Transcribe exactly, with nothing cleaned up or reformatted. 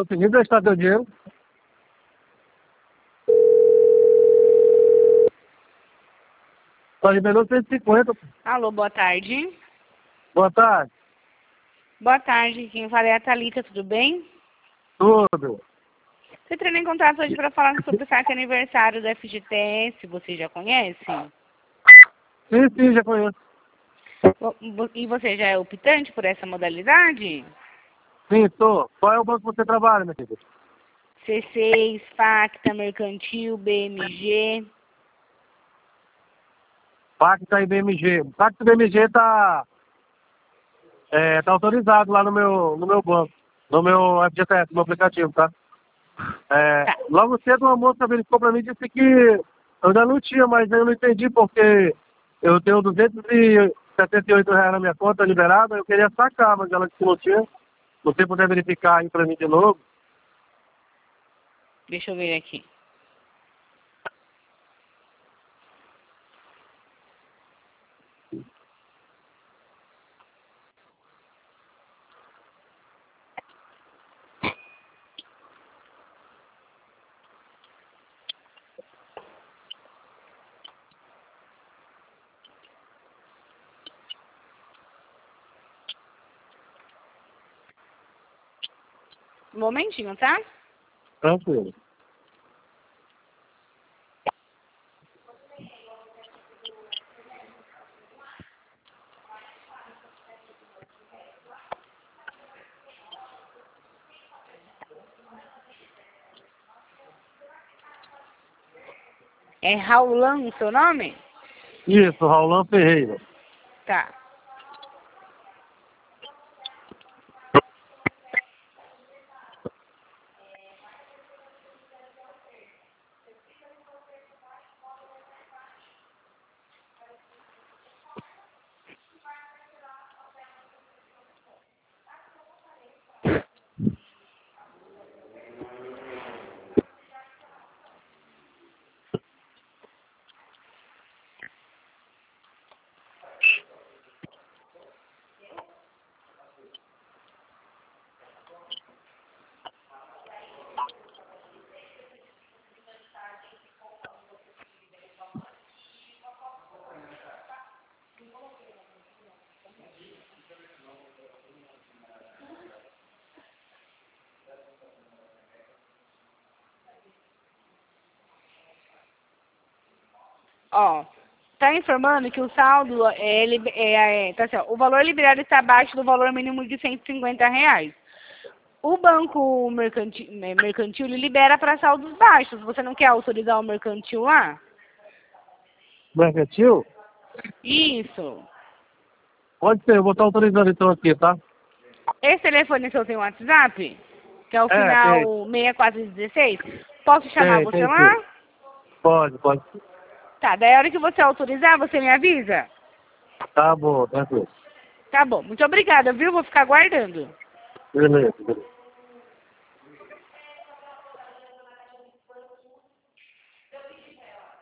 conseguir emprestar teu dinheiro. Só liberou cento e cinquenta. Alô, boa tarde. Boa tarde. Boa tarde, quem fala é a Thalita, tudo bem? Tudo. Você entrou em contato hoje para falar sobre o saque aniversário da F G T S, você já conhece? Sim, sim, já conheço. E você já é optante por essa modalidade? Sim, estou. Qual é o banco que você trabalha, meu filho? C seis, Pacta, Mercantil, B M G. Pacta e B M G. Pacta e B M G tá, é, tá autorizado lá no meu, no meu banco, no meu F G T S, no meu aplicativo, tá? É, Tá. Logo cedo uma moça verificou para mim e disse que eu ainda não tinha, mas eu não entendi porque eu tenho duzentos e setenta e oito reais na minha conta liberada, eu queria sacar, mas ela disse que não tinha. Você puder verificar aí para mim de novo? Deixa eu ver aqui. Um momentinho, tá? Tranquilo. É Raulan o seu nome? Isso, Raulan Ferreira. Tá. Ó, tá informando que o saldo é, lib- é, é tá assim, ó, o valor liberado está abaixo do valor mínimo de cento e cinquenta reais. O banco mercantil, né, mercantil ele libera para saldos baixos. Você não quer autorizar o mercantil lá? Mercantil? Isso. Pode ser, eu vou estar autorizando então aqui, tá? Esse telefone seu tem WhatsApp? Que é o É, tem, final seis mil quatrocentos e dezesseis? Posso chamar tem, você tem sim. lá? Pode, pode. Tá, daí a hora que você autorizar, você me avisa? Tá bom, tranquilo. Tá bom, muito obrigada, viu? Vou ficar aguardando. Beleza, beleza.